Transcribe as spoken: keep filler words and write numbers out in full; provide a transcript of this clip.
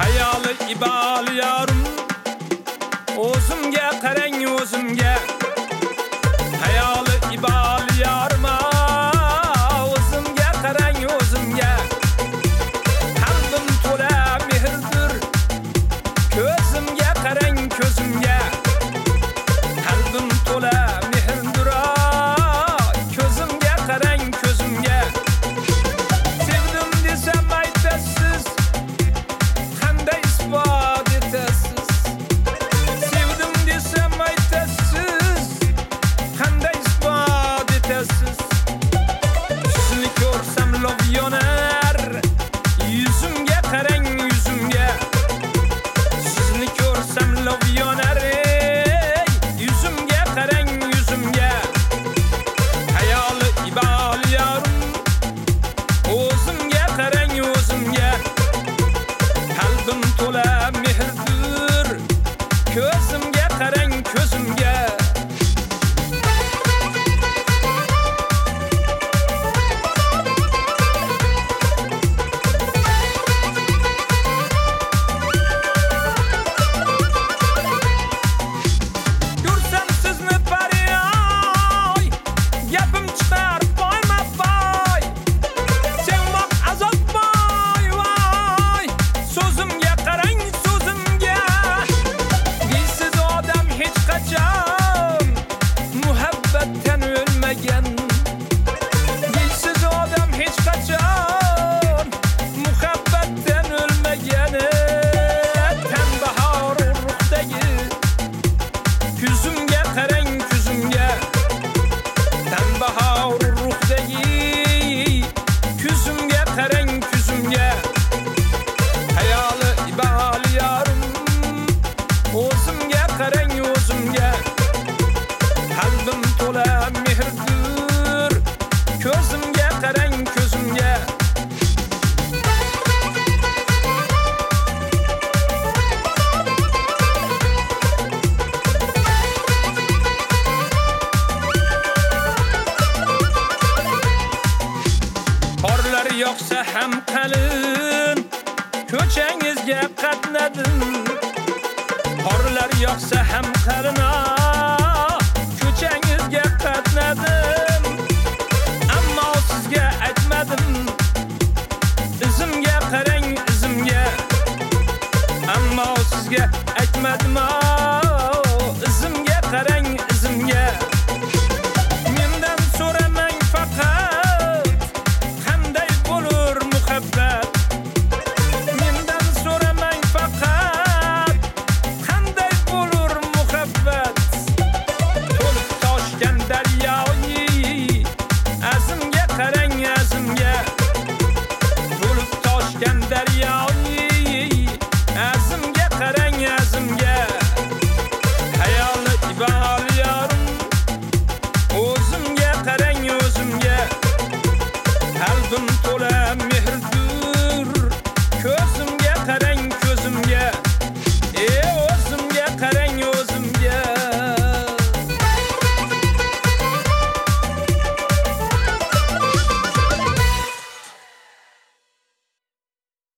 Hayali ibal yarim o'zimga qarang o'zimga Hayali ibal yarim o'zimga qarang o'zimga Qalbim to'la mehrdir ko'zimga qarang ko'zimga Qalbim to'la mehrdir ko'zimga qarang ko'zimga Sevdim desam aytasiz qanday isbot etasiz Sevdim desam aytasiz qanday isbot etasiz Sizni ko'rsam lov yonar yuzimga qarang yuzimga Sizni ko'rsam lov yonar yuzimga qarang yuzimga Hayoli ibal yarim o'zimga qarang o'zimga Qalbim to'la mehrdir ko'zimga qarang ko'zimga Ko'rsam sizni paryoy gapim chiqar boyma boy Sevmoq azob boy voy so'zimga qarang so'zimga Deysiz odam hech qachon muhabbatdan o'lmagan Deysiz odam hech qachon muhabbatdan o'lmagan Tanbahor ruhdagi kuzimga qarang kuzimga Tanbahor ruhdagi kuzimga qarang kuzimga Hayoli ibal yarim o'zimga qarang o'zimga Qalbim to'la mehrdir ko'zimga qarang ko'zimga Qorlar yoqsa ham qalin ko'changizga qatnadim Qorlar yoqsa ham qalin ko'changizga qatnadim Ammo sizga aytmadim izimga qarang izimga Ammo sizga aytmadim